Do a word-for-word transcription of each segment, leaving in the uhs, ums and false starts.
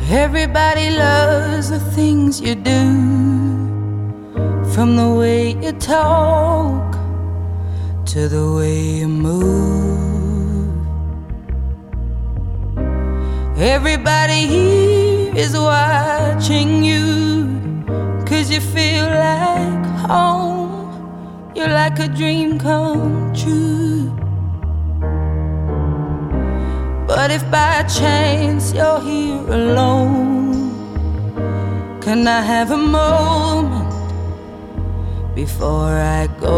Everybody loves the things you do, from the way you talk to the way you move. Everybody here is watching you, 'cause you feel like home. You're like a dream come true. But if by chance you're here alone, can I have a moment before I go?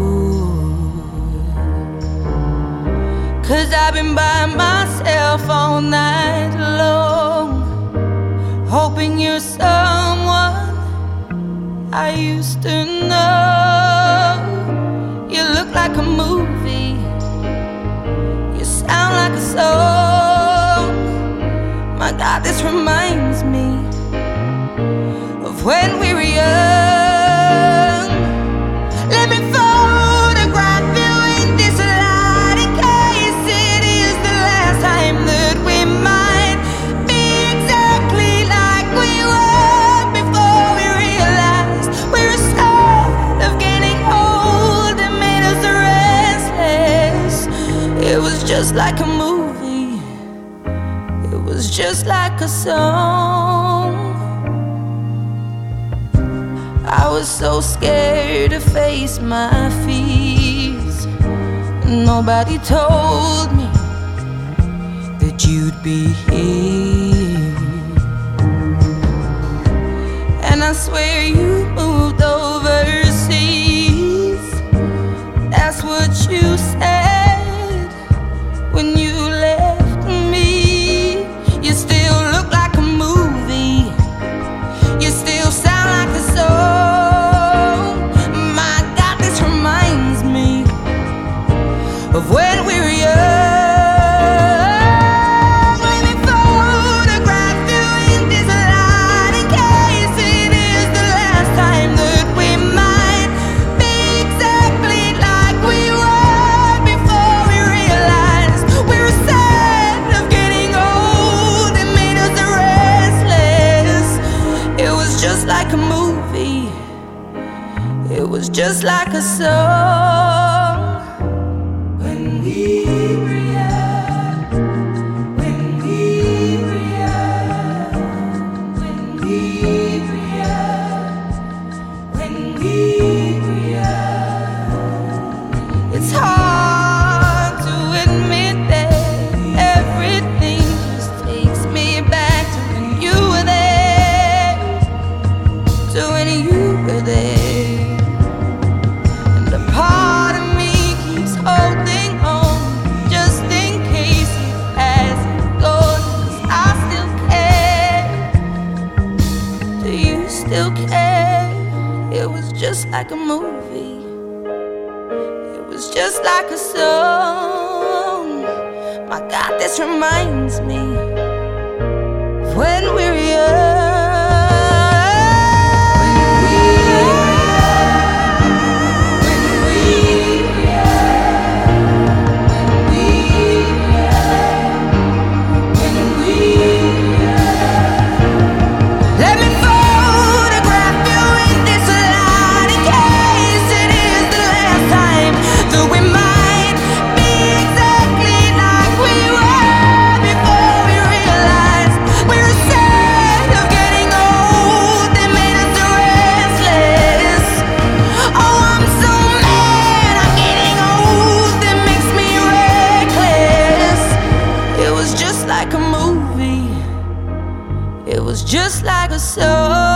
'Cause I've been by myself all night long, hoping you're someone I used to know. You look like a movie, you sound like a song. My God, this reminds me of when we were young. Let me photograph you in this light, in case it is the last time that we might be exactly like we were before we realized we were scared of getting old. It made us restless. It was just like a movie, it was just like a song. I was so scared to face my fears. Nobody told me that you'd be here. And I swear you moved overseas. That's what you said when you left me. You still look like a movie, you still sound like a song. My God, this reminds me of when we were young. Let me photograph you in this light, in case it is the last time that we might be exactly like we were before we realized we were sad of getting old. It made us restless. It was just like a movie, it was just like a song. When we were young, when we were young, when we were young, when we were young. It's hard to admit that everything just takes me back to when you were there, to when you were there. And a part of me keeps holding on, just in case it hasn't gone. 'Cause I still care. Do you still care? It was just like a movie, it was just like a song. My God, this reminds me of when we were young. Let me photograph you in this light, in case it is the last time that we might be exactly like we were before we realized we were sad of getting old. It made us restless. Oh, I'm so mad I'm getting old. It makes me reckless. It was just like a movie, it was just like a song.